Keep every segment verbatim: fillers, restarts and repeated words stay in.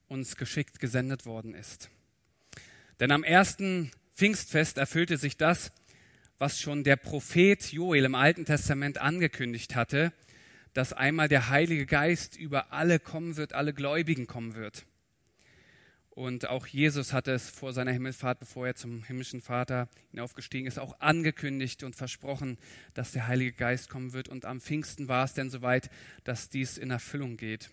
uns geschickt gesendet worden ist. Denn am ersten Pfingstfest erfüllte sich das, was schon der Prophet Joel im Alten Testament angekündigt hatte, dass einmal der Heilige Geist über alle kommen wird, alle Gläubigen kommen wird. Und auch Jesus hatte es vor seiner Himmelfahrt, bevor er zum himmlischen Vater hinaufgestiegen ist, auch angekündigt und versprochen, dass der Heilige Geist kommen wird. Und am Pfingsten war es denn soweit, dass dies in Erfüllung geht.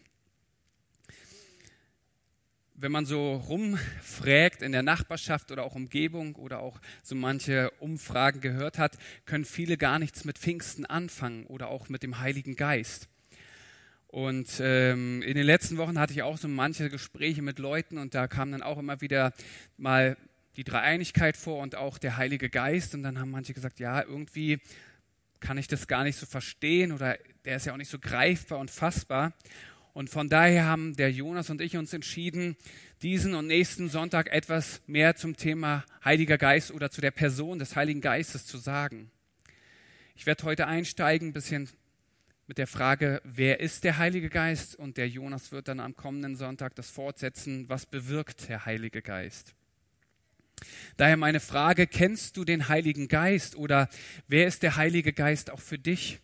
Wenn man so rumfragt in der Nachbarschaft oder auch Umgebung oder auch so manche Umfragen gehört hat, können viele gar nichts mit Pfingsten anfangen oder auch mit dem Heiligen Geist. Und ähm, in den letzten Wochen hatte ich auch so manche Gespräche mit Leuten und da kam dann auch immer wieder mal die Dreieinigkeit vor und auch der Heilige Geist. Und dann haben manche gesagt, ja, irgendwie kann ich das gar nicht so verstehen oder der ist ja auch nicht so greifbar und fassbar. Und von daher haben der Jonas und ich uns entschieden, diesen und nächsten Sonntag etwas mehr zum Thema Heiliger Geist oder zu der Person des Heiligen Geistes zu sagen. Ich werde heute einsteigen, ein bisschen mit der Frage, wer ist der Heilige Geist? Und der Jonas wird dann am kommenden Sonntag das fortsetzen, was bewirkt der Heilige Geist? Daher meine Frage, kennst du den Heiligen Geist oder wer ist der Heilige Geist auch für dich?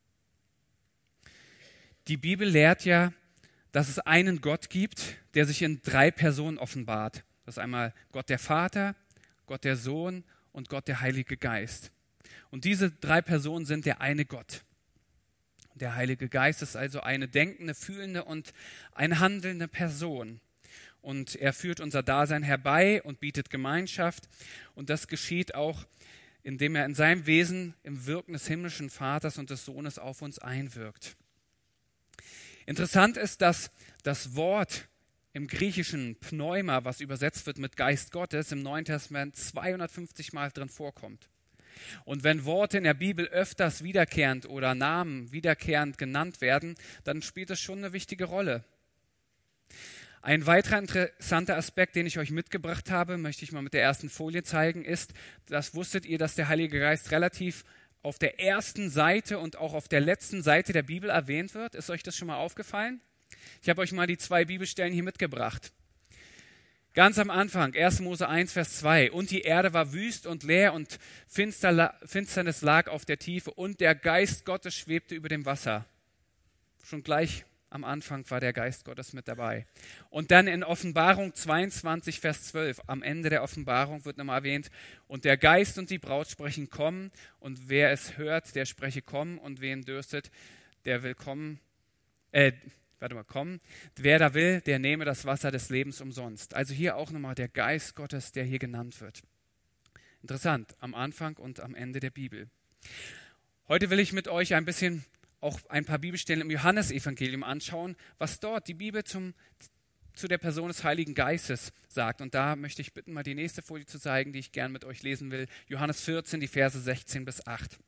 Die Bibel lehrt ja, dass es einen Gott gibt, der sich in drei Personen offenbart. Das ist einmal Gott der Vater, Gott der Sohn und Gott der Heilige Geist. Und diese drei Personen sind der eine Gott. Der Heilige Geist ist also eine denkende, fühlende und eine handelnde Person. Und er führt unser Dasein herbei und bietet Gemeinschaft. Und das geschieht auch, indem er in seinem Wesen im Wirken des himmlischen Vaters und des Sohnes auf uns einwirkt. Interessant ist, dass das Wort im Griechischen Pneuma, was übersetzt wird mit Geist Gottes, im Neuen Testament zweihundertfünfzig Mal drin vorkommt. Und wenn Worte in der Bibel öfters wiederkehrend oder Namen wiederkehrend genannt werden, dann spielt das schon eine wichtige Rolle. Ein weiterer interessanter Aspekt, den ich euch mitgebracht habe, möchte ich mal mit der ersten Folie zeigen, ist, das wusstet ihr, dass der Heilige Geist relativ auf der ersten Seite und auch auf der letzten Seite der Bibel erwähnt wird. Ist euch das schon mal aufgefallen? Ich habe euch mal die zwei Bibelstellen hier mitgebracht. Ganz am Anfang, erster Mose eins, Vers zwei. Und die Erde war wüst und leer und Finsternis lag auf der Tiefe und der Geist Gottes schwebte über dem Wasser. Schon gleich am Anfang war der Geist Gottes mit dabei. Und dann in Offenbarung zweiundzwanzig, Vers zwölf, am Ende der Offenbarung wird nochmal erwähnt, und der Geist und die Braut sprechen, komm, und wer es hört, der spreche, komm, und wen dürstet, der will kommen, äh, warte mal, kommen, wer da will, der nehme das Wasser des Lebens umsonst. Also hier auch nochmal der Geist Gottes, der hier genannt wird. Interessant, am Anfang und am Ende der Bibel. Heute will ich mit euch ein bisschen auch ein paar Bibelstellen im Johannesevangelium anschauen, was dort die Bibel zum, zu der Person des Heiligen Geistes sagt. Und da möchte ich bitten, mal die nächste Folie zu zeigen, die ich gern mit euch lesen will. Johannes vierzehn, die Verse sechzehn bis acht.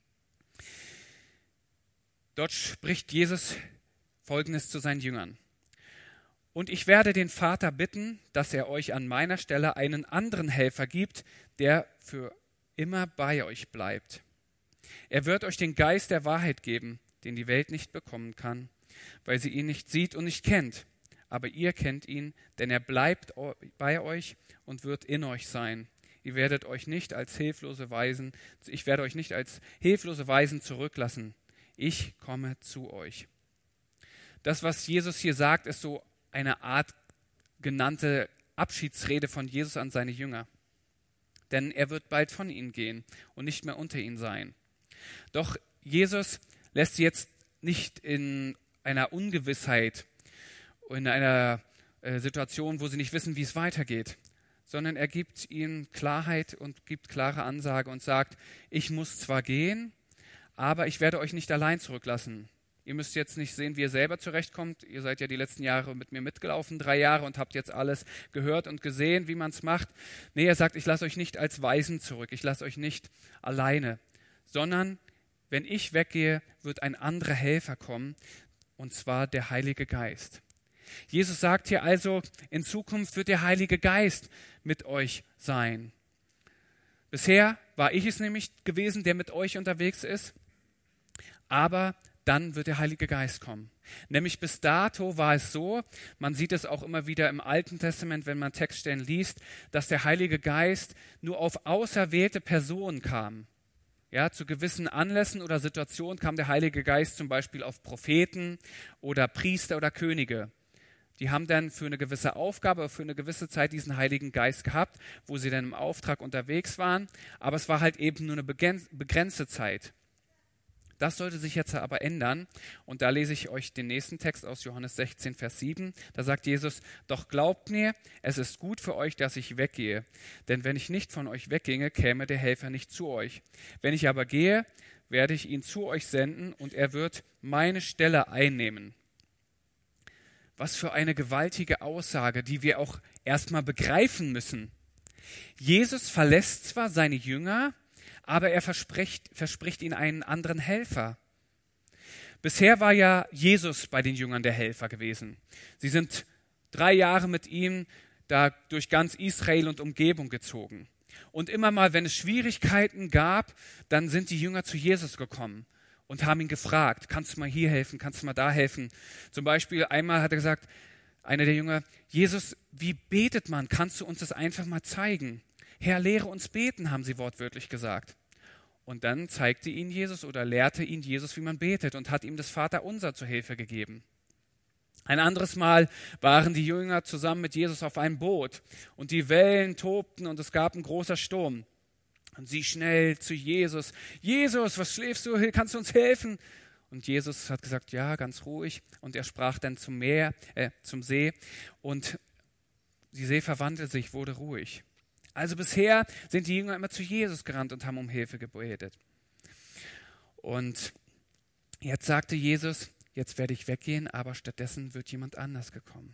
Dort spricht Jesus Folgendes zu seinen Jüngern. Und ich werde den Vater bitten, dass er euch an meiner Stelle einen anderen Helfer gibt, der für immer bei euch bleibt. Er wird euch den Geist der Wahrheit geben, den die Welt nicht bekommen kann, weil sie ihn nicht sieht und nicht kennt. Aber ihr kennt ihn, denn er bleibt bei euch und wird in euch sein. Ihr werdet euch nicht als hilflose Waisen, ich werde euch nicht als hilflose Waisen zurücklassen. Ich komme zu euch. Das, was Jesus hier sagt, ist so eine Art genannte Abschiedsrede von Jesus an seine Jünger. Denn er wird bald von ihnen gehen und nicht mehr unter ihnen sein. Doch Jesus lässt sie jetzt nicht in einer Ungewissheit, in einer äh, Situation, wo sie nicht wissen, wie es weitergeht, sondern er gibt ihnen Klarheit und gibt klare Ansage und sagt, ich muss zwar gehen, aber ich werde euch nicht allein zurücklassen. Ihr müsst jetzt nicht sehen, wie ihr selber zurechtkommt. Ihr seid ja die letzten Jahre mit mir mitgelaufen, drei Jahre, und habt jetzt alles gehört und gesehen, wie man es macht. Nee, er sagt, ich lasse euch nicht als Waisen zurück. Ich lasse euch nicht alleine. Sondern wenn ich weggehe, wird ein anderer Helfer kommen, und zwar der Heilige Geist. Jesus sagt hier also, in Zukunft wird der Heilige Geist mit euch sein. Bisher war ich es nämlich gewesen, der mit euch unterwegs ist, aber dann wird der Heilige Geist kommen. Nämlich bis dato war es so, man sieht es auch immer wieder im Alten Testament, wenn man Textstellen liest, dass der Heilige Geist nur auf auserwählte Personen kam. Ja, zu gewissen Anlässen oder Situationen kam der Heilige Geist zum Beispiel auf Propheten oder Priester oder Könige. Die haben dann für eine gewisse Aufgabe, für eine gewisse Zeit diesen Heiligen Geist gehabt, wo sie dann im Auftrag unterwegs waren. Aber es war halt eben nur eine begrenzte Zeit. Das sollte sich jetzt aber ändern. Und da lese ich euch den nächsten Text aus Johannes sechzehn, Vers sieben. Da sagt Jesus, doch glaubt mir, es ist gut für euch, dass ich weggehe. Denn wenn ich nicht von euch wegginge, käme der Helfer nicht zu euch. Wenn ich aber gehe, werde ich ihn zu euch senden und er wird meine Stelle einnehmen. Was für eine gewaltige Aussage, die wir auch erstmal begreifen müssen. Jesus verlässt zwar seine Jünger, aber er verspricht, verspricht ihnen einen anderen Helfer. Bisher war ja Jesus bei den Jüngern der Helfer gewesen. Sie sind drei Jahre mit ihm da durch ganz Israel und Umgebung gezogen. Und immer mal, wenn es Schwierigkeiten gab, dann sind die Jünger zu Jesus gekommen und haben ihn gefragt, kannst du mal hier helfen, kannst du mal da helfen. Zum Beispiel einmal hat er gesagt, einer der Jünger, Jesus, wie betet man? Kannst du uns das einfach mal zeigen? Herr, lehre uns beten, haben sie wortwörtlich gesagt. Und dann zeigte ihn Jesus oder lehrte ihn Jesus, wie man betet und hat ihm das Vaterunser zur Hilfe gegeben. Ein anderes Mal waren die Jünger zusammen mit Jesus auf einem Boot und die Wellen tobten und es gab einen großen Sturm. Und sie schnell zu Jesus, Jesus, was schläfst du, kannst du uns helfen? Und Jesus hat gesagt, ja, ganz ruhig. Und er sprach dann zum Meer, äh, zum See und die See verwandelte sich, wurde ruhig. Also bisher sind die Jünger immer zu Jesus gerannt und haben um Hilfe gebetet. Und jetzt sagte Jesus, jetzt werde ich weggehen, aber stattdessen wird jemand anders gekommen.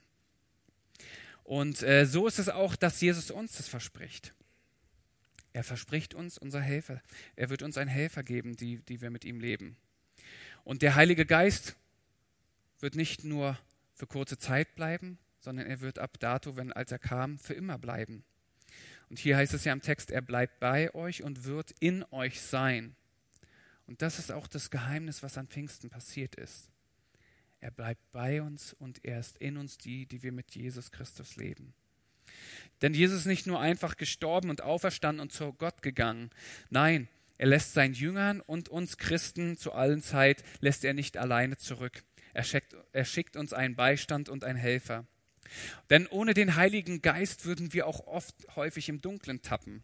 Und äh, so ist es auch, dass Jesus uns das verspricht. Er verspricht uns unser Helfer. Er wird uns einen Helfer geben, die, die wir mit ihm leben. Und der Heilige Geist wird nicht nur für kurze Zeit bleiben, sondern er wird ab dato, wenn als er kam, für immer bleiben. Und hier heißt es ja im Text, er bleibt bei euch und wird in euch sein. Und das ist auch das Geheimnis, was an Pfingsten passiert ist. Er bleibt bei uns und er ist in uns die, die wir mit Jesus Christus leben. Denn Jesus ist nicht nur einfach gestorben und auferstanden und zu Gott gegangen. Nein, er lässt seinen Jüngern und uns Christen zu allen Zeit, lässt er nicht alleine zurück. Er schickt, er schickt uns einen Beistand und einen Helfer. Denn ohne den Heiligen Geist würden wir auch oft häufig im Dunkeln tappen.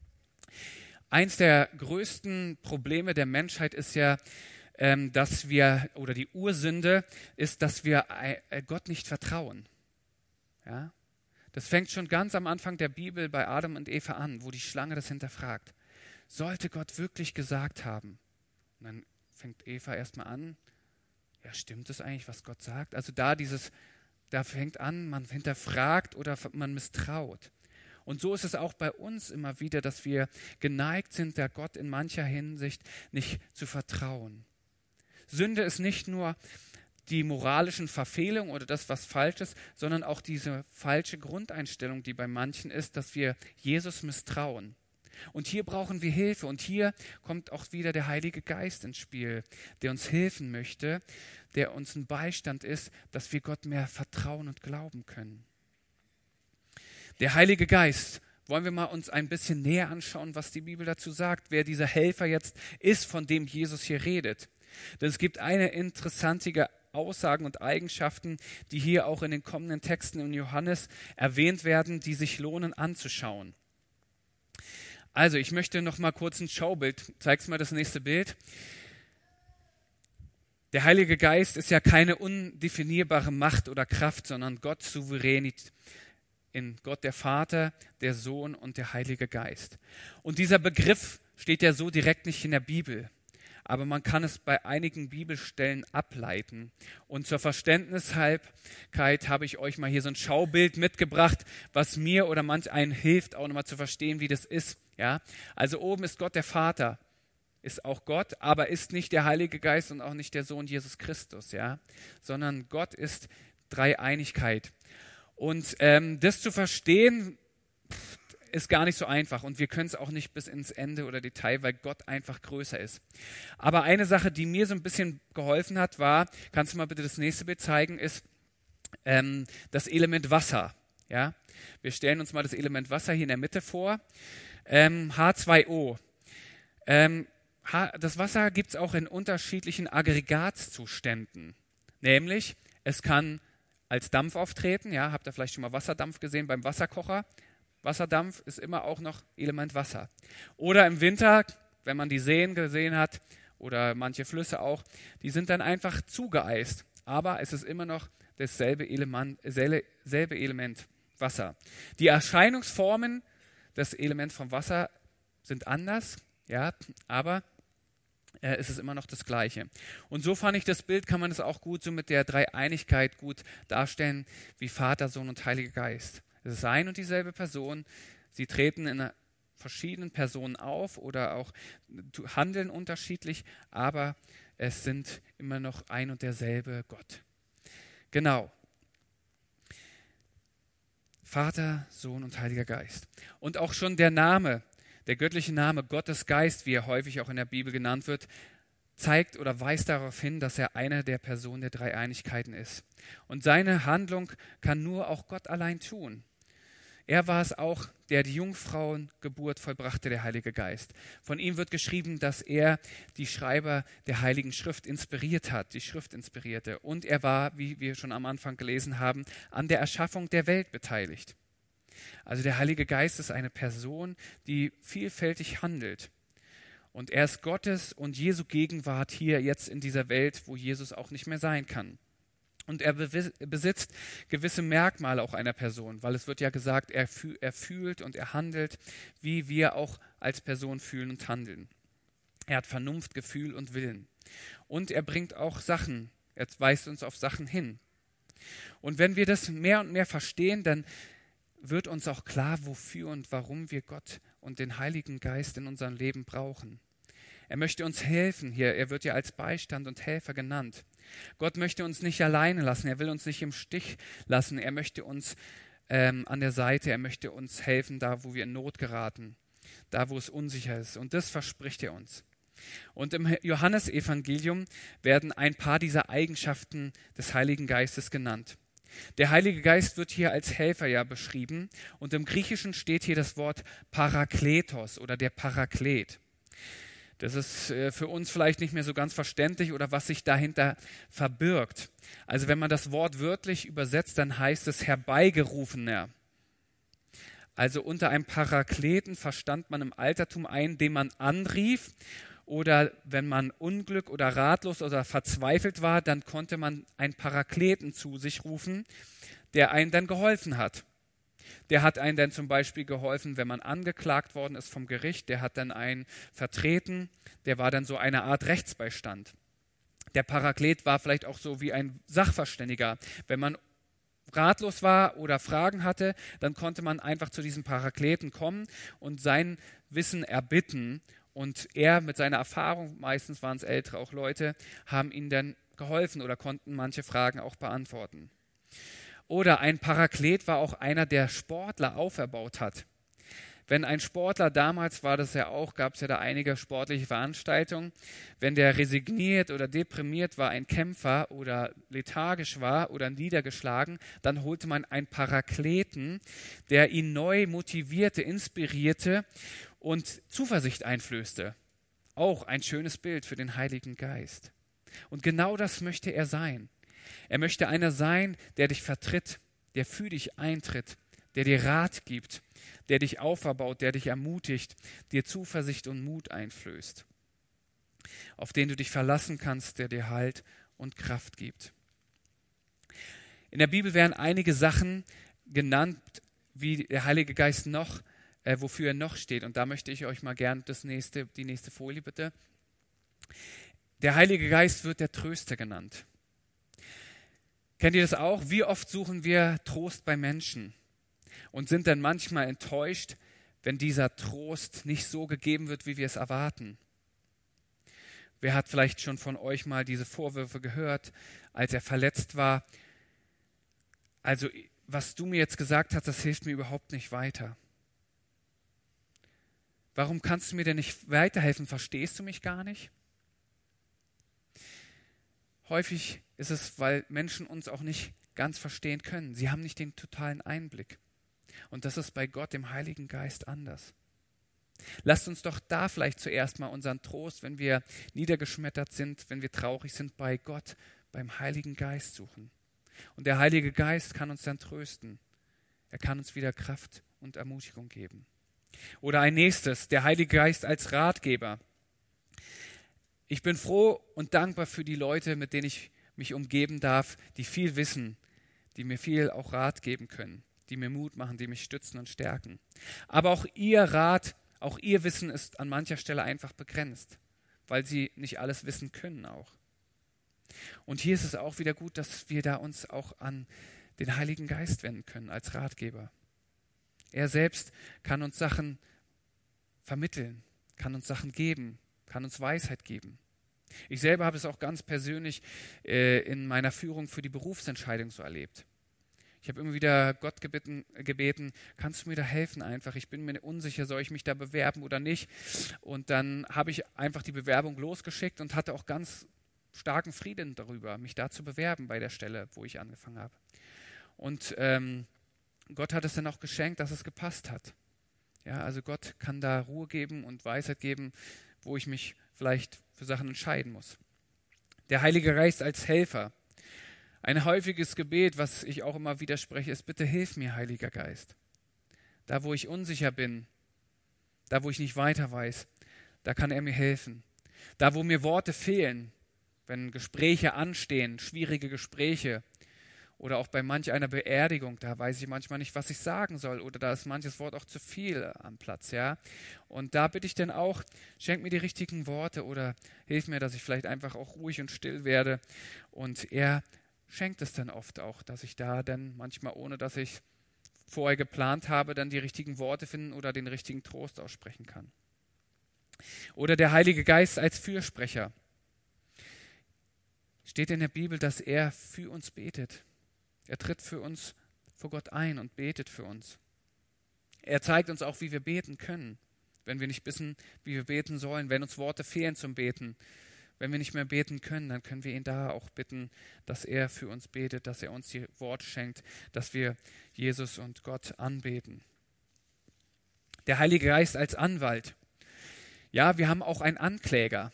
Eins der größten Probleme der Menschheit ist ja, ähm, dass wir, oder die Ursünde ist, dass wir äh, Gott nicht vertrauen. Ja? Das fängt schon ganz am Anfang der Bibel bei Adam und Eva an, wo die Schlange das hinterfragt. Sollte Gott wirklich gesagt haben? Und dann fängt Eva erstmal an, ja, stimmt es eigentlich, was Gott sagt? Also da dieses Da fängt an, man hinterfragt oder man misstraut. Und so ist es auch bei uns immer wieder, dass wir geneigt sind, der Gott in mancher Hinsicht nicht zu vertrauen. Sünde ist nicht nur die moralischen Verfehlungen oder das, was falsch ist, sondern auch diese falsche Grundeinstellung, die bei manchen ist, dass wir Jesus misstrauen. Und hier brauchen wir Hilfe und hier kommt auch wieder der Heilige Geist ins Spiel, der uns helfen möchte, der uns ein Beistand ist, dass wir Gott mehr vertrauen und glauben können. Der Heilige Geist, wollen wir mal uns ein bisschen näher anschauen, was die Bibel dazu sagt, wer dieser Helfer jetzt ist, von dem Jesus hier redet. Denn es gibt eine interessante Aussagen und Eigenschaften, die hier auch in den kommenden Texten in Johannes erwähnt werden, die sich lohnen anzuschauen. Also, ich möchte noch mal kurz ein Schaubild, zeig's mal das nächste Bild. Der Heilige Geist ist ja keine undefinierbare Macht oder Kraft, sondern Gott souverän in Gott der Vater, der Sohn und der Heilige Geist. Und dieser Begriff steht ja so direkt nicht in der Bibel, aber man kann es bei einigen Bibelstellen ableiten. Und zur Verständnishalbkeit habe ich euch mal hier so ein Schaubild mitgebracht, was mir oder manch einen hilft, auch nochmal zu verstehen, wie das ist. Ja? Also oben ist Gott der Vater, ist auch Gott, aber ist nicht der Heilige Geist und auch nicht der Sohn Jesus Christus, ja? Sondern Gott ist Dreieinigkeit. Und ähm, das zu verstehen, ist gar nicht so einfach und wir können es auch nicht bis ins Ende oder Detail, weil Gott einfach größer ist. Aber eine Sache, die mir so ein bisschen geholfen hat, war, kannst du mal bitte das nächste Bild zeigen, ist ähm, das Element Wasser. Ja? Wir stellen uns mal das Element Wasser hier in der Mitte vor. Ähm, H zwei O. Ähm, das Wasser gibt es auch in unterschiedlichen Aggregatzuständen. Nämlich, es kann als Dampf auftreten. Ja, habt ihr vielleicht schon mal Wasserdampf gesehen beim Wasserkocher? Wasserdampf ist immer auch noch Element Wasser. Oder im Winter, wenn man die Seen gesehen hat, oder manche Flüsse auch, die sind dann einfach zugeeist. Aber es ist immer noch dasselbe Element, selbe Element Wasser. Die Erscheinungsformen des Elements vom Wasser sind anders, ja, aber äh, es ist immer noch das Gleiche. Und so fand ich das Bild, kann man es auch gut so mit der Dreieinigkeit gut darstellen, wie Vater, Sohn und Heiliger Geist. Es ist ein und dieselbe Person, sie treten in verschiedenen Personen auf oder auch handeln unterschiedlich, aber es sind immer noch ein und derselbe Gott. Genau. Vater, Sohn und Heiliger Geist. Und auch schon der Name, der göttliche Name Gottes Geist, wie er häufig auch in der Bibel genannt wird, zeigt oder weist darauf hin, dass er eine der Personen der Dreieinigkeiten ist. Und seine Handlung kann nur auch Gott allein tun. Er war es auch, der die Jungfrauengeburt vollbrachte, der Heilige Geist. Von ihm wird geschrieben, dass er die Schreiber der Heiligen Schrift inspiriert hat, die Schrift inspirierte. Und er war, wie wir schon am Anfang gelesen haben, an der Erschaffung der Welt beteiligt. Also der Heilige Geist ist eine Person, die vielfältig handelt. Und er ist Gottes und Jesu Gegenwart hier jetzt in dieser Welt, wo Jesus auch nicht mehr sein kann. Und er besitzt gewisse Merkmale auch einer Person, weil es wird ja gesagt, er, füh- er fühlt und er handelt, wie wir auch als Person fühlen und handeln. Er hat Vernunft, Gefühl und Willen. Und er bringt auch Sachen, er weist uns auf Sachen hin. Und wenn wir das mehr und mehr verstehen, dann wird uns auch klar, wofür und warum wir Gott und den Heiligen Geist in unserem Leben brauchen. Er möchte uns helfen hier, er wird ja als Beistand und Helfer genannt. Gott möchte uns nicht alleine lassen, er will uns nicht im Stich lassen, er möchte uns ähm, an der Seite, er möchte uns helfen, da wo wir in Not geraten, da wo es unsicher ist. Und das verspricht er uns. Und im Johannesevangelium werden ein paar dieser Eigenschaften des Heiligen Geistes genannt. Der Heilige Geist wird hier als Helfer ja beschrieben und im Griechischen steht hier das Wort Parakletos oder der Paraklet. Das ist äh, für uns vielleicht nicht mehr so ganz verständlich oder was sich dahinter verbirgt. Also wenn man das Wort wörtlich übersetzt, dann heißt es Herbeigerufener. Also unter einem Parakleten verstand man im Altertum einen, den man anrief, oder wenn man Unglück oder ratlos oder verzweifelt war, dann konnte man einen Parakleten zu sich rufen, der einem dann geholfen hat. Der hat einen dann zum Beispiel geholfen, wenn man angeklagt worden ist vom Gericht. Der hat dann einen vertreten. Der war dann so eine Art Rechtsbeistand. Der Paraklet war vielleicht auch so wie ein Sachverständiger. Wenn man ratlos war oder Fragen hatte, dann konnte man einfach zu diesem Parakleten kommen und sein Wissen erbitten. Und er mit seiner Erfahrung, meistens waren es ältere auch Leute, haben ihnen dann geholfen oder konnten manche Fragen auch beantworten. Oder ein Paraklet war auch einer, der Sportler auferbaut hat. Wenn ein Sportler, damals war das ja auch, gab es ja da einige sportliche Veranstaltungen, wenn der resigniert oder deprimiert war, ein Kämpfer oder lethargisch war oder niedergeschlagen, dann holte man einen Parakleten, der ihn neu motivierte, inspirierte und Zuversicht einflößte. Auch ein schönes Bild für den Heiligen Geist. Und genau das möchte er sein. Er möchte einer sein, der dich vertritt, der für dich eintritt, der dir Rat gibt, der dich auferbaut, der dich ermutigt, dir Zuversicht und Mut einflößt, auf den du dich verlassen kannst, der dir Halt und Kraft gibt. In der Bibel werden einige Sachen genannt, wie der Heilige Geist noch, äh, wofür er noch steht. Und da möchte ich euch mal gerne das nächste, die nächste Folie bitte. Der Heilige Geist wird der Tröster genannt. Kennt ihr das auch? Wie oft suchen wir Trost bei Menschen und sind dann manchmal enttäuscht, wenn dieser Trost nicht so gegeben wird, wie wir es erwarten. Wer hat vielleicht schon von euch mal diese Vorwürfe gehört, als er verletzt war? Also, was du mir jetzt gesagt hast, das hilft mir überhaupt nicht weiter. Warum kannst du mir denn nicht weiterhelfen? Verstehst du mich gar nicht? Häufig ist es, weil Menschen uns auch nicht ganz verstehen können. Sie haben nicht den totalen Einblick. Und das ist bei Gott, dem Heiligen Geist, anders. Lasst uns doch da vielleicht zuerst mal unseren Trost, wenn wir niedergeschmettert sind, wenn wir traurig sind, bei Gott, beim Heiligen Geist suchen. Und der Heilige Geist kann uns dann trösten. Er kann uns wieder Kraft und Ermutigung geben. Oder ein nächstes, der Heilige Geist als Ratgeber. Ich bin froh und dankbar für die Leute, mit denen ich mich umgeben darf, die viel wissen, die mir viel auch Rat geben können, die mir Mut machen, die mich stützen und stärken. Aber auch ihr Rat, auch ihr Wissen ist an mancher Stelle einfach begrenzt, weil sie nicht alles wissen können auch. Und hier ist es auch wieder gut, dass wir da uns auch an den Heiligen Geist wenden können als Ratgeber. Er selbst kann uns Sachen vermitteln, kann uns Sachen geben, kann uns Weisheit geben. Ich selber habe es auch ganz persönlich äh, in meiner Führung für die Berufsentscheidung so erlebt. Ich habe immer wieder Gott gebeten, gebeten, kannst du mir da helfen einfach? Ich bin mir unsicher, soll ich mich da bewerben oder nicht? Und dann habe ich einfach die Bewerbung losgeschickt und hatte auch ganz starken Frieden darüber, mich da zu bewerben bei der Stelle, wo ich angefangen habe. Und ähm, Gott hat es dann auch geschenkt, dass es gepasst hat. Ja, also Gott kann da Ruhe geben und Weisheit geben, wo ich mich vielleicht für Sachen entscheiden muss. Der Heilige Geist als Helfer. Ein häufiges Gebet, was ich auch immer wieder spreche, ist: Bitte hilf mir, Heiliger Geist. Da, wo ich unsicher bin, da, wo ich nicht weiter weiß, da kann er mir helfen. Da, wo mir Worte fehlen, wenn Gespräche anstehen, schwierige Gespräche, oder auch bei manch einer Beerdigung, da weiß ich manchmal nicht, was ich sagen soll, oder da ist manches Wort auch zu viel am Platz, ja. Und da bitte ich dann auch, schenk mir die richtigen Worte oder hilf mir, dass ich vielleicht einfach auch ruhig und still werde. Und er schenkt es dann oft auch, dass ich da dann manchmal, ohne dass ich vorher geplant habe, dann die richtigen Worte finden oder den richtigen Trost aussprechen kann. Oder der Heilige Geist als Fürsprecher. Steht in der Bibel, dass er für uns betet. Er tritt für uns vor Gott ein und betet für uns. Er zeigt uns auch, wie wir beten können, wenn wir nicht wissen, wie wir beten sollen, wenn uns Worte fehlen zum Beten. Wenn wir nicht mehr beten können, dann können wir ihn da auch bitten, dass er für uns betet, dass er uns die Worte schenkt, dass wir Jesus und Gott anbeten. Der Heilige Geist als Anwalt. Ja, wir haben auch einen Ankläger.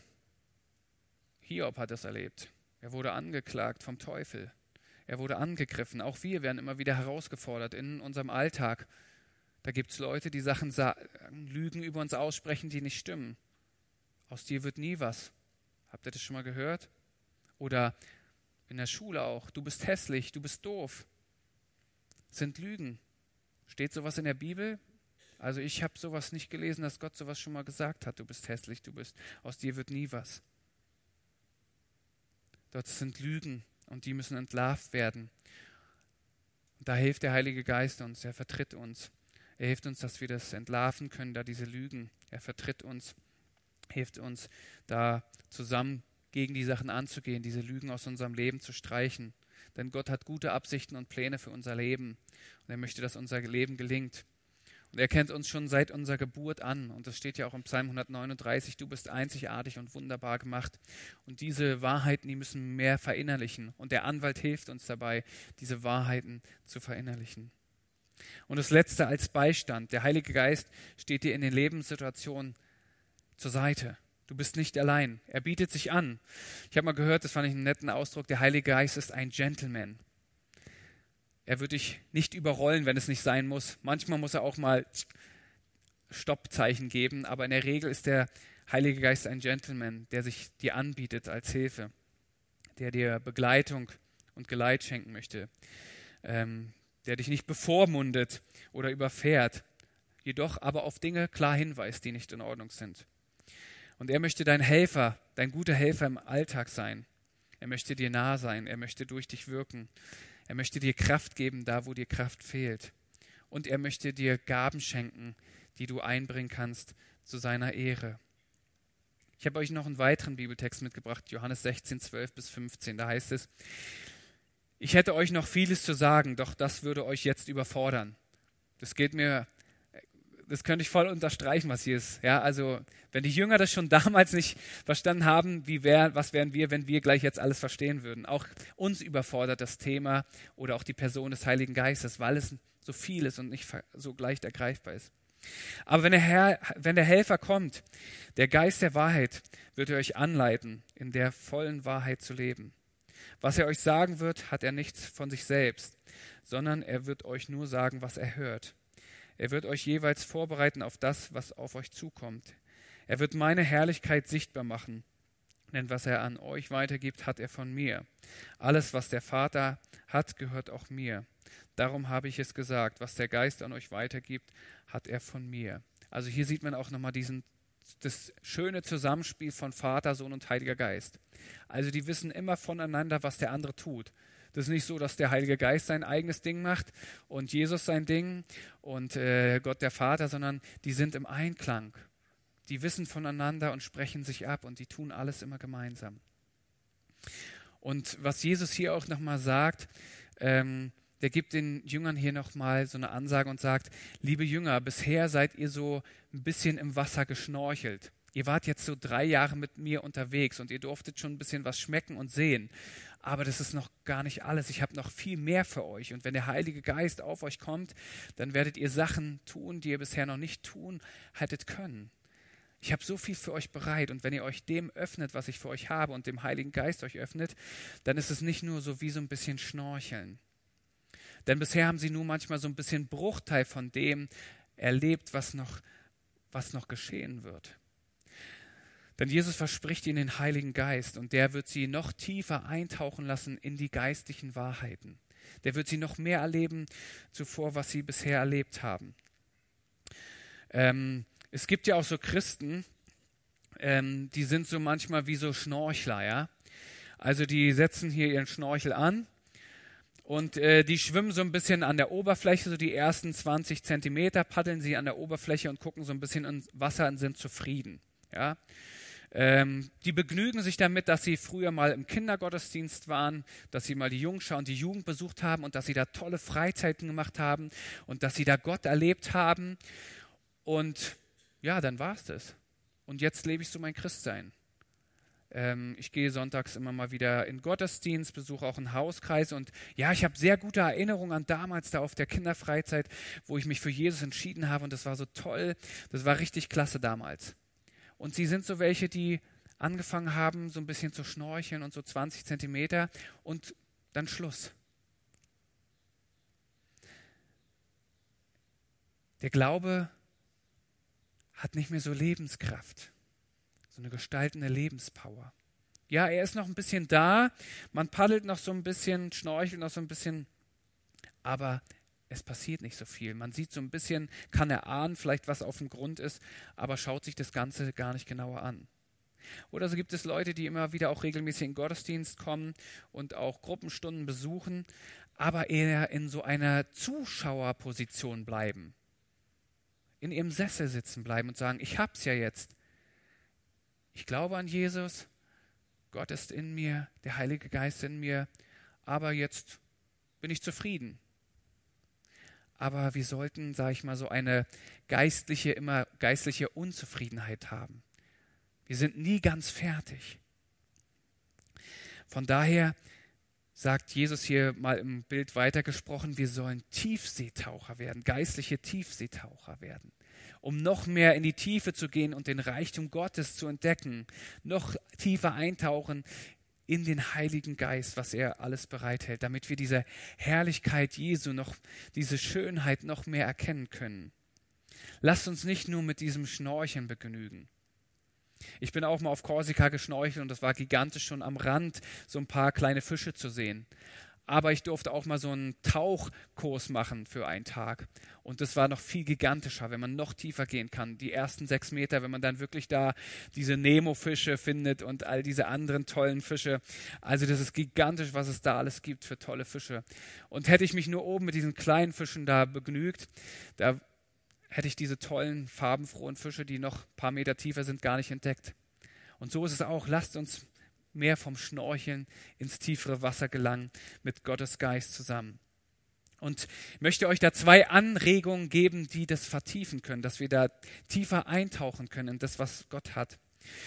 Hiob hat es erlebt. Er wurde angeklagt vom Teufel. Er wurde angegriffen. Auch wir werden immer wieder herausgefordert in unserem Alltag. Da gibt es Leute, die Sachen sagen, Lügen über uns aussprechen, die nicht stimmen. Aus dir wird nie was. Habt ihr das schon mal gehört? Oder in der Schule auch. Du bist hässlich, du bist doof. Das sind Lügen. Steht sowas in der Bibel? Also ich habe sowas nicht gelesen, dass Gott sowas schon mal gesagt hat. Du bist hässlich, du bist, aus dir wird nie was. Dort sind Lügen. Und die müssen entlarvt werden. Und da hilft der Heilige Geist uns, er vertritt uns. Er hilft uns, dass wir das entlarven können, da diese Lügen. Er vertritt uns, hilft uns, da zusammen gegen die Sachen anzugehen, diese Lügen aus unserem Leben zu streichen. Denn Gott hat gute Absichten und Pläne für unser Leben. Und er möchte, dass unser Leben gelingt. Und er kennt uns schon seit unserer Geburt an. Und das steht ja auch im Psalm hundertneununddreißig, du bist einzigartig und wunderbar gemacht. Und diese Wahrheiten, die müssen wir mehr verinnerlichen. Und der Anwalt hilft uns dabei, diese Wahrheiten zu verinnerlichen. Und das Letzte als Beistand. Der Heilige Geist steht dir in den Lebenssituationen zur Seite. Du bist nicht allein. Er bietet sich an. Ich habe mal gehört, das fand ich einen netten Ausdruck, der Heilige Geist ist ein Gentleman. Er wird dich nicht überrollen, wenn es nicht sein muss. Manchmal muss er auch mal Stoppzeichen geben, aber in der Regel ist der Heilige Geist ein Gentleman, der sich dir anbietet als Hilfe, der dir Begleitung und Geleit schenken möchte, ähm, der dich nicht bevormundet oder überfährt, jedoch aber auf Dinge klar hinweist, die nicht in Ordnung sind. Und er möchte dein Helfer, dein guter Helfer im Alltag sein. Er möchte dir nah sein, er möchte durch dich wirken. Er möchte dir Kraft geben, da wo dir Kraft fehlt. Und er möchte dir Gaben schenken, die du einbringen kannst zu seiner Ehre. Ich habe euch noch einen weiteren Bibeltext mitgebracht, Johannes sechzehn, zwölf bis fünfzehn. Da heißt es, ich hätte euch noch vieles zu sagen, doch das würde euch jetzt überfordern. Das geht mir das könnte ich voll unterstreichen, was hier ist. Ja, also wenn die Jünger das schon damals nicht verstanden haben, wie wär, was wären wir, wenn wir gleich jetzt alles verstehen würden? Auch uns überfordert das Thema oder auch die Person des Heiligen Geistes, weil es so viel ist und nicht so leicht ergreifbar ist. Aber wenn der, Herr, wenn der Helfer kommt, der Geist der Wahrheit, wird er euch anleiten, in der vollen Wahrheit zu leben. Was er euch sagen wird, hat er nichts von sich selbst, sondern er wird euch nur sagen, was er hört. Er wird euch jeweils vorbereiten auf das, was auf euch zukommt. Er wird meine Herrlichkeit sichtbar machen, denn was er an euch weitergibt, hat er von mir. Alles, was der Vater hat, gehört auch mir. Darum habe ich es gesagt, was der Geist an euch weitergibt, hat er von mir. Also hier sieht man auch nochmal diesen, das schöne Zusammenspiel von Vater, Sohn und Heiliger Geist. Also die wissen immer voneinander, was der andere tut. Das ist nicht so, dass der Heilige Geist sein eigenes Ding macht und Jesus sein Ding und äh, Gott der Vater, sondern die sind im Einklang. Die wissen voneinander und sprechen sich ab und die tun alles immer gemeinsam. Und was Jesus hier auch nochmal sagt, ähm, der gibt den Jüngern hier nochmal so eine Ansage und sagt, liebe Jünger, bisher seid ihr so ein bisschen im Wasser geschnorchelt. Ihr wart jetzt so drei Jahre mit mir unterwegs und ihr durftet schon ein bisschen was schmecken und sehen. Aber das ist noch gar nicht alles. Ich habe noch viel mehr für euch. Und wenn der Heilige Geist auf euch kommt, dann werdet ihr Sachen tun, die ihr bisher noch nicht tun hättet können. Ich habe so viel für euch bereit. Und wenn ihr euch dem öffnet, was ich für euch habe und dem Heiligen Geist euch öffnet, dann ist es nicht nur so wie so ein bisschen Schnorcheln. Denn bisher haben sie nur manchmal so ein bisschen Bruchteil von dem erlebt, was noch, was noch geschehen wird. Denn Jesus verspricht ihnen den Heiligen Geist und der wird sie noch tiefer eintauchen lassen in die geistlichen Wahrheiten. Der wird sie noch mehr erleben zuvor, was sie bisher erlebt haben. Ähm, es gibt ja auch so Christen, ähm, die sind so manchmal wie so Schnorchler, ja. Also die setzen hier ihren Schnorchel an und äh, die schwimmen so ein bisschen an der Oberfläche, so die ersten zwanzig Zentimeter paddeln sie an der Oberfläche und gucken so ein bisschen ins Wasser und sind zufrieden, ja. Ähm, die begnügen sich damit, dass sie früher mal im Kindergottesdienst waren, dass sie mal die Jungschau und die Jugend besucht haben und dass sie da tolle Freizeiten gemacht haben und dass sie da Gott erlebt haben. Und ja, dann war es das. Und jetzt lebe ich so mein Christsein. Ähm, ich gehe sonntags immer mal wieder in Gottesdienst, besuche auch einen Hauskreis und ja, ich habe sehr gute Erinnerungen an damals da auf der Kinderfreizeit, wo ich mich für Jesus entschieden habe und das war so toll, das war richtig klasse damals. Und sie sind so welche, die angefangen haben, so ein bisschen zu schnorcheln und so zwanzig Zentimeter und dann Schluss. Der Glaube hat nicht mehr so Lebenskraft, so eine gestaltende Lebenspower. Ja, er ist noch ein bisschen da, man paddelt noch so ein bisschen, schnorchelt noch so ein bisschen, aber es passiert nicht so viel. Man sieht so ein bisschen, kann erahnen vielleicht, was auf dem Grund ist, aber schaut sich das Ganze gar nicht genauer an. Oder so gibt es Leute, die immer wieder auch regelmäßig in den Gottesdienst kommen und auch Gruppenstunden besuchen, aber eher in so einer Zuschauerposition bleiben. In ihrem Sessel sitzen bleiben und sagen, ich hab's ja jetzt. Ich glaube an Jesus, Gott ist in mir, der Heilige Geist in mir, aber jetzt bin ich zufrieden. Aber wir sollten, sage ich mal, so eine geistliche, immer geistliche Unzufriedenheit haben. Wir sind nie ganz fertig. Von daher sagt Jesus hier mal im Bild weitergesprochen, wir sollen Tiefseetaucher werden, geistliche Tiefseetaucher werden, um noch mehr in die Tiefe zu gehen und den Reichtum Gottes zu entdecken, noch tiefer eintauchen in den Heiligen Geist, was er alles bereithält, damit wir diese Herrlichkeit Jesu, noch diese Schönheit noch mehr erkennen können. Lasst uns nicht nur mit diesem Schnorcheln begnügen. Ich bin auch mal auf Korsika geschnorchelt und das war gigantisch, schon am Rand so ein paar kleine Fische zu sehen. Aber ich durfte auch mal so einen Tauchkurs machen für einen Tag. Und das war noch viel gigantischer, wenn man noch tiefer gehen kann. Die ersten sechs Meter, wenn man dann wirklich da diese Nemo-Fische findet und all diese anderen tollen Fische. Also das ist gigantisch, was es da alles gibt für tolle Fische. Und hätte ich mich nur oben mit diesen kleinen Fischen da begnügt, da hätte ich diese tollen, farbenfrohen Fische, die noch ein paar Meter tiefer sind, gar nicht entdeckt. Und so ist es auch. Lasst uns mehr vom Schnorcheln ins tiefere Wasser gelangen mit Gottes Geist zusammen. Und ich möchte euch da zwei Anregungen geben, die das vertiefen können, dass wir da tiefer eintauchen können in das, was Gott hat.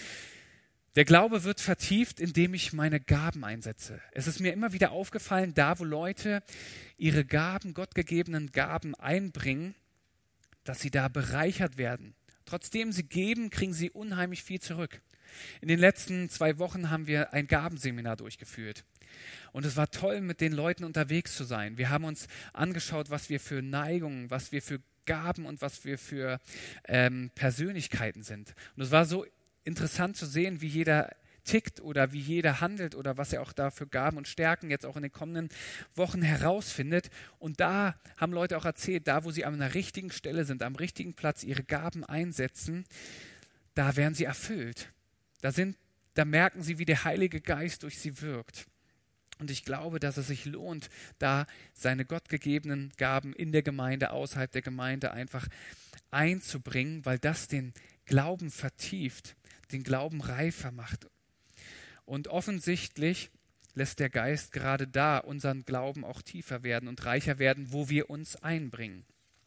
Der Glaube wird vertieft, indem ich meine Gaben einsetze. Es ist mir immer wieder aufgefallen, da wo Leute ihre Gaben, gottgegebenen Gaben einbringen, dass sie da bereichert werden. Trotzdem sie geben, kriegen sie unheimlich viel zurück. In den letzten zwei Wochen haben wir ein Gabenseminar durchgeführt. Und es war toll, mit den Leuten unterwegs zu sein. Wir haben uns angeschaut, was wir für Neigungen, was wir für Gaben und was wir für ähm, Persönlichkeiten sind. Und es war so interessant zu sehen, wie jeder tickt oder wie jeder handelt oder was er auch da für Gaben und Stärken jetzt auch in den kommenden Wochen herausfindet. Und da haben Leute auch erzählt, da wo sie an der richtigen Stelle sind, am richtigen Platz ihre Gaben einsetzen, da werden sie erfüllt. Da, sind, da merken sie, wie der Heilige Geist durch sie wirkt. Und ich glaube, dass es sich lohnt, da seine gottgegebenen Gaben in der Gemeinde, außerhalb der Gemeinde einfach einzubringen, weil das den Glauben vertieft, den Glauben reifer macht. Und offensichtlich lässt der Geist gerade da unseren Glauben auch tiefer werden und reicher werden, wo wir uns einbringen.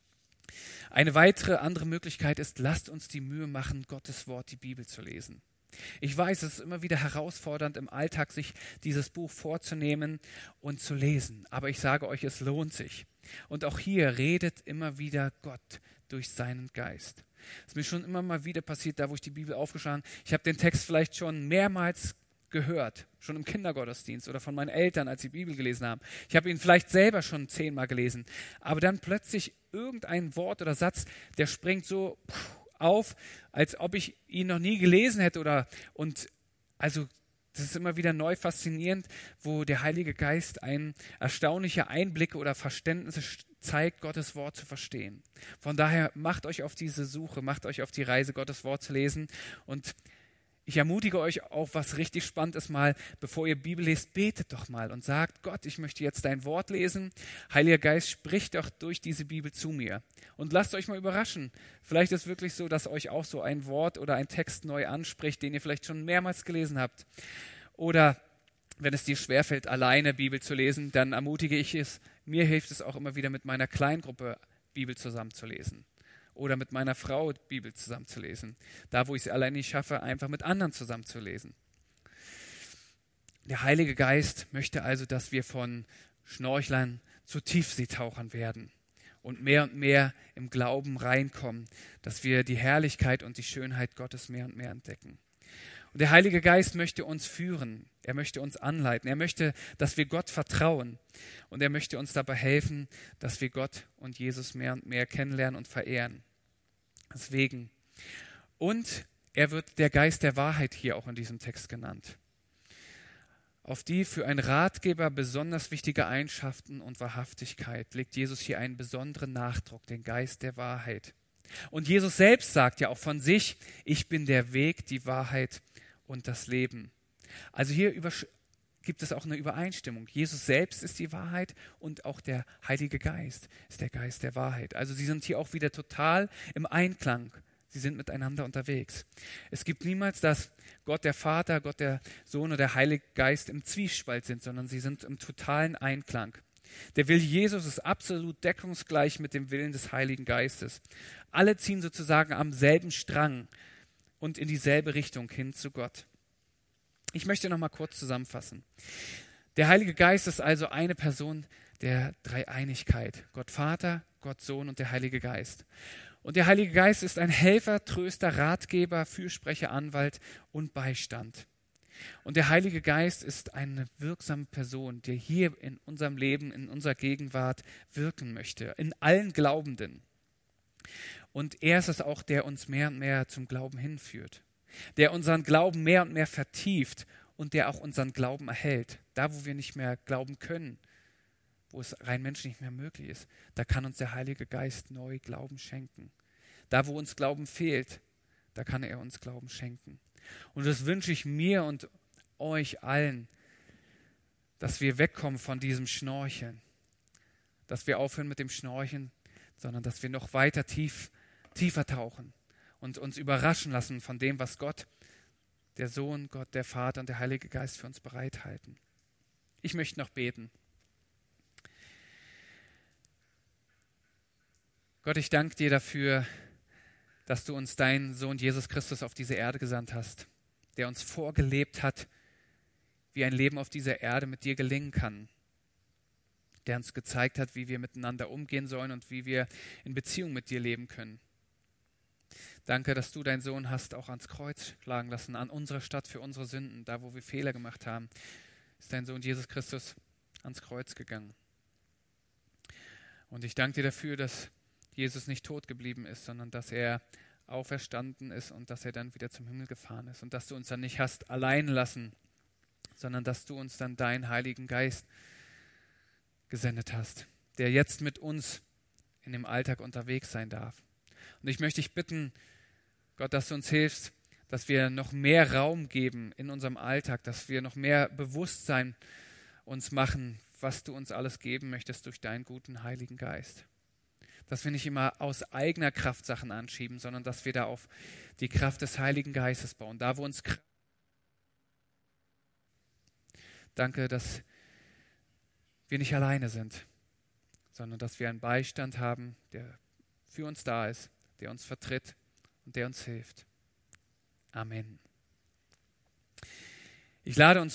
Eine weitere andere Möglichkeit ist, lasst uns die Mühe machen, Gottes Wort, die Bibel zu lesen. Ich weiß, es ist immer wieder herausfordernd im Alltag, sich dieses Buch vorzunehmen und zu lesen. Aber ich sage euch, es lohnt sich. Und auch hier redet immer wieder Gott durch seinen Geist. Es ist mir schon immer mal wieder passiert, da wo ich die Bibel aufgeschlagen habe. Ich habe den Text vielleicht schon mehrmals gehört, schon im Kindergottesdienst oder von meinen Eltern, als sie die Bibel gelesen haben. Ich habe ihn vielleicht selber schon zehnmal gelesen. Aber dann plötzlich irgendein Wort oder Satz, der springt so auf, als ob ich ihn noch nie gelesen hätte. Oder und also das ist immer wieder neu faszinierend, wo der Heilige Geist ein erstaunliche Einblicke oder Verständnisse zeigt, Gottes Wort zu verstehen. Von daher macht euch auf diese Suche, macht euch auf die Reise, Gottes Wort zu lesen. Und ich ermutige euch auch, was richtig spannend ist, mal, bevor ihr Bibel lest, betet doch mal und sagt, Gott, ich möchte jetzt dein Wort lesen. Heiliger Geist, sprich doch durch diese Bibel zu mir. Und lasst euch mal überraschen. Vielleicht ist es wirklich so, dass euch auch so ein Wort oder ein Text neu anspricht, den ihr vielleicht schon mehrmals gelesen habt. Oder wenn es dir schwerfällt, alleine Bibel zu lesen, dann ermutige ich es. Mir hilft es auch immer wieder, mit meiner Kleingruppe Bibel zusammenzulesen. Oder mit meiner Frau Bibel zusammenzulesen. Da, wo ich es allein nicht schaffe, einfach mit anderen zusammenzulesen. Der Heilige Geist möchte also, dass wir von Schnorchlern zu Tiefseetauchern werden und mehr und mehr im Glauben reinkommen, dass wir die Herrlichkeit und die Schönheit Gottes mehr und mehr entdecken. Und der Heilige Geist möchte uns führen, er möchte uns anleiten, er möchte, dass wir Gott vertrauen und er möchte uns dabei helfen, dass wir Gott und Jesus mehr und mehr kennenlernen und verehren. Deswegen. Und er wird der Geist der Wahrheit hier auch in diesem Text genannt. Auf die für einen Ratgeber besonders wichtige Eigenschaften und Wahrhaftigkeit legt Jesus hier einen besonderen Nachdruck, den Geist der Wahrheit. Und Jesus selbst sagt ja auch von sich, ich bin der Weg, die Wahrheit und das Leben. Also hier übersch- gibt es auch eine Übereinstimmung. Jesus selbst ist die Wahrheit und auch der Heilige Geist ist der Geist der Wahrheit. Also sie sind hier auch wieder total im Einklang. Sie sind miteinander unterwegs. Es gibt niemals, dass Gott der Vater, Gott der Sohn oder der Heilige Geist im Zwiespalt sind, sondern sie sind im totalen Einklang. Der Wille Jesus ist absolut deckungsgleich mit dem Willen des Heiligen Geistes. Alle ziehen sozusagen am selben Strang und in dieselbe Richtung hin zu Gott. Ich möchte noch mal kurz zusammenfassen. Der Heilige Geist ist also eine Person der Dreieinigkeit. Gott Vater, Gott Sohn und der Heilige Geist. Und der Heilige Geist ist ein Helfer, Tröster, Ratgeber, Fürsprecher, Anwalt und Beistand. Und der Heilige Geist ist eine wirksame Person, die hier in unserem Leben, in unserer Gegenwart wirken möchte, in allen Glaubenden. Und er ist es auch, der uns mehr und mehr zum Glauben hinführt, der unseren Glauben mehr und mehr vertieft und der auch unseren Glauben erhält. Da, wo wir nicht mehr glauben können, wo es rein menschlich nicht mehr möglich ist, da kann uns der Heilige Geist neu Glauben schenken. Da, wo uns Glauben fehlt, da kann er uns Glauben schenken. Und das wünsche ich mir und euch allen, dass wir wegkommen von diesem Schnorcheln, dass wir aufhören mit dem Schnorcheln, sondern dass wir noch weiter tief, tiefer tauchen und uns überraschen lassen von dem, was Gott, der Sohn, Gott, der Vater und der Heilige Geist für uns bereithalten. Ich möchte noch beten. Gott, ich danke dir dafür, dass du uns deinen Sohn Jesus Christus auf diese Erde gesandt hast, der uns vorgelebt hat, wie ein Leben auf dieser Erde mit dir gelingen kann, der uns gezeigt hat, wie wir miteinander umgehen sollen und wie wir in Beziehung mit dir leben können. Danke, dass du deinen Sohn hast auch ans Kreuz schlagen lassen, an unserer Stadt für unsere Sünden, da wo wir Fehler gemacht haben, ist dein Sohn Jesus Christus ans Kreuz gegangen. Und ich danke dir dafür, dass Jesus nicht tot geblieben ist, sondern dass er auferstanden ist und dass er dann wieder zum Himmel gefahren ist und dass du uns dann nicht hast allein lassen, sondern dass du uns dann deinen Heiligen Geist gesendet hast, der jetzt mit uns in dem Alltag unterwegs sein darf. Und ich möchte dich bitten, Gott, dass du uns hilfst, dass wir noch mehr Raum geben in unserem Alltag, dass wir noch mehr Bewusstsein uns machen, was du uns alles geben möchtest durch deinen guten Heiligen Geist. Dass wir nicht immer aus eigener Kraft Sachen anschieben, sondern dass wir da auf die Kraft des Heiligen Geistes bauen. Da, wo uns Kraft. Danke, dass wir nicht alleine sind, sondern dass wir einen Beistand haben, der für uns da ist, der uns vertritt und der uns hilft. Amen. Ich lade uns